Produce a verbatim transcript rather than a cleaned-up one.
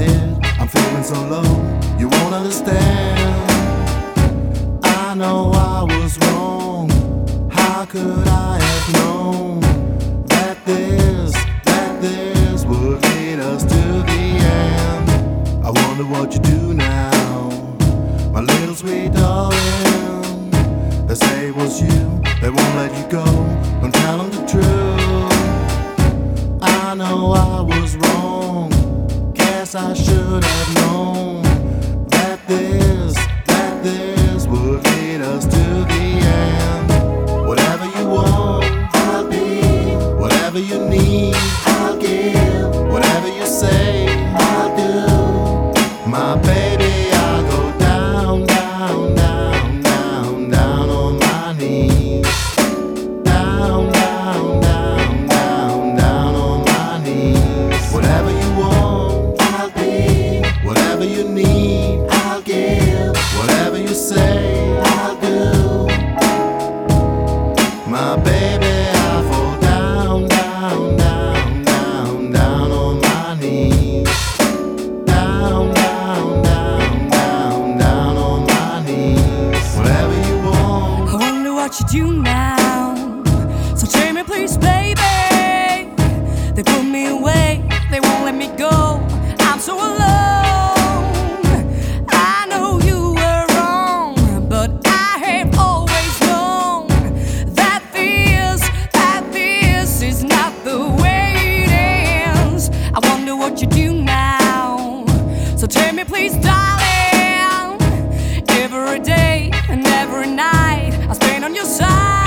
bed, I'm feeling so low, you won't understand. I know I was wrong. How could I have known that this, that this would lead us to the end? I wonder what you do now, my little sweet darling. They say it was you, they won't let you go, don't tell them the truth. I know I was wrong, guess I should have known that this, that this would lead us to the end. Whatever you want, I'll be. Whatever you need, I'll give. Whatever you say, I'll do. My baby, I'll go down, down, down, down, down on my knees. Down, down, down, down, down on my knees. Whatever you want, I'll be. Whatever you need, I'll give. Whatever you say, I'll do. My baby, I fall down, down, down, down, down on my knees. Down, down, down, down, down on my knees. Whatever you want. I wonder what you do now. So tell me please, baby. They put me away, they won't let me go. I'm so alone. I know you were wrong, but I have always known that this, that this is not the way it ends. I wonder what you do now. So tell me please, darling. Every day and every night I spend on your side.